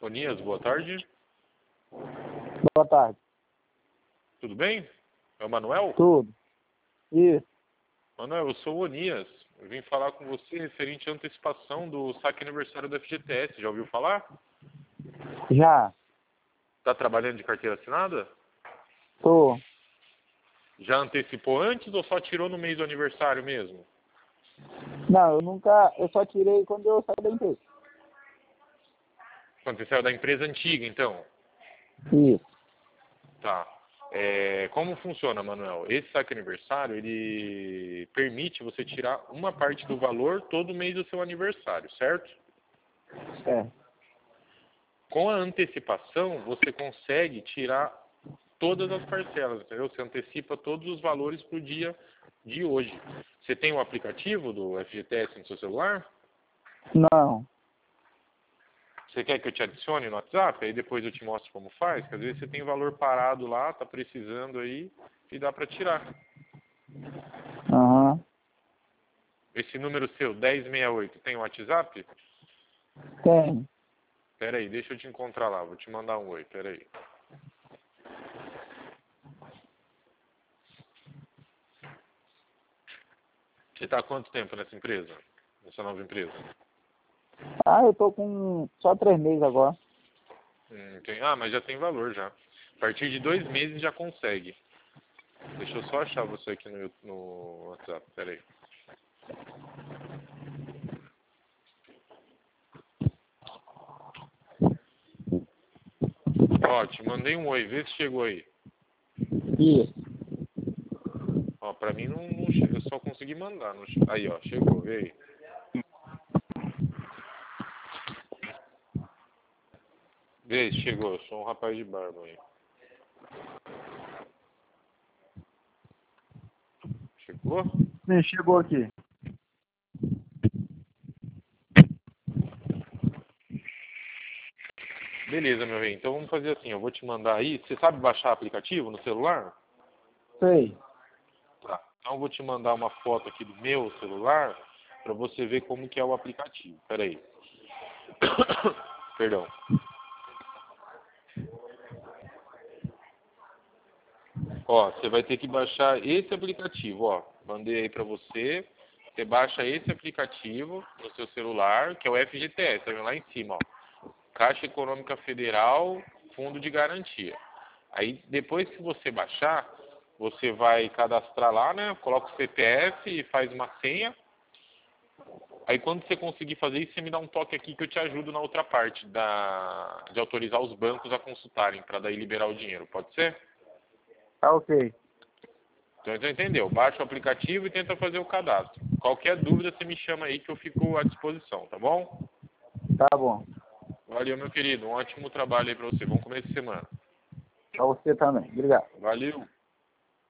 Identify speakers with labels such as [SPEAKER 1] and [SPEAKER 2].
[SPEAKER 1] Onias, boa tarde.
[SPEAKER 2] Boa tarde.
[SPEAKER 1] Tudo bem? É o Manuel?
[SPEAKER 2] Tudo. Isso.
[SPEAKER 1] Manuel, eu sou o Onias. Eu vim falar com você referente à antecipação do saque aniversário do FGTS. Já ouviu falar?
[SPEAKER 2] Já.
[SPEAKER 1] Está trabalhando de carteira assinada?
[SPEAKER 2] Tô.
[SPEAKER 1] Já antecipou antes ou só tirou no mês do aniversário mesmo?
[SPEAKER 2] Não, eu só tirei quando eu saí da empresa.
[SPEAKER 1] Quando você saiu da empresa antiga, então?
[SPEAKER 2] Isso.
[SPEAKER 1] Tá. Como funciona, Manuel? Esse saque aniversário, ele permite você tirar uma parte do valor todo mês do seu aniversário, certo?
[SPEAKER 2] É.
[SPEAKER 1] Com a antecipação, você consegue tirar todas as parcelas, entendeu? Você antecipa todos os valores para o dia de hoje. Você tem o aplicativo do FGTS no seu celular?
[SPEAKER 2] Não.
[SPEAKER 1] Você quer que eu te adicione no WhatsApp? Aí depois eu te mostro como faz, que às vezes você tem valor parado lá, tá precisando aí e dá para tirar.
[SPEAKER 2] Aham.
[SPEAKER 1] Esse número seu, 1068, tem o WhatsApp?
[SPEAKER 2] Tem.
[SPEAKER 1] Pera aí, deixa eu te encontrar lá, vou te mandar um oi, pera aí. Você tá há quanto tempo nessa empresa? Nessa nova empresa?
[SPEAKER 2] Ah, eu tô com só 3 meses agora.
[SPEAKER 1] Mas já tem valor já. A partir de 2 meses já consegue. Deixa eu só achar você aqui no WhatsApp, pera aí. Ó, te mandei um oi, vê se chegou aí.
[SPEAKER 2] Isso.
[SPEAKER 1] Ó, pra mim não chega, eu só consegui mandar. Não aí, ó, chegou, vê aí. Vê se chegou, eu sou um rapaz de barba aí. Chegou?
[SPEAKER 2] Sim, chegou aqui.
[SPEAKER 1] Beleza, meu rei. Então vamos fazer assim, eu vou te mandar aí. Você sabe baixar aplicativo no celular?
[SPEAKER 2] Sei.
[SPEAKER 1] Tá. Então eu vou te mandar uma foto aqui do meu celular para você ver como que é o aplicativo. Pera aí. Perdão. Ó, você vai ter que baixar esse aplicativo, ó. Mandei aí para você. Você baixa esse aplicativo no seu celular, que é o FGTS, tá vendo lá em cima, ó. Caixa Econômica Federal, Fundo de Garantia. Aí, depois que você baixar, você vai cadastrar lá, né? Coloca o CPF e faz uma senha. Aí, quando você conseguir fazer isso, você me dá um toque aqui que eu te ajudo na outra parte de autorizar os bancos a consultarem, para daí liberar o dinheiro. Pode ser?
[SPEAKER 2] Tá ok.
[SPEAKER 1] Então, você entendeu? Baixa o aplicativo e tenta fazer o cadastro. Qualquer dúvida, você me chama aí que eu fico à disposição, tá bom?
[SPEAKER 2] Tá bom.
[SPEAKER 1] Valeu, meu querido. Um ótimo trabalho aí pra você. Bom começo de semana.
[SPEAKER 2] Pra você também. Obrigado.
[SPEAKER 1] Valeu.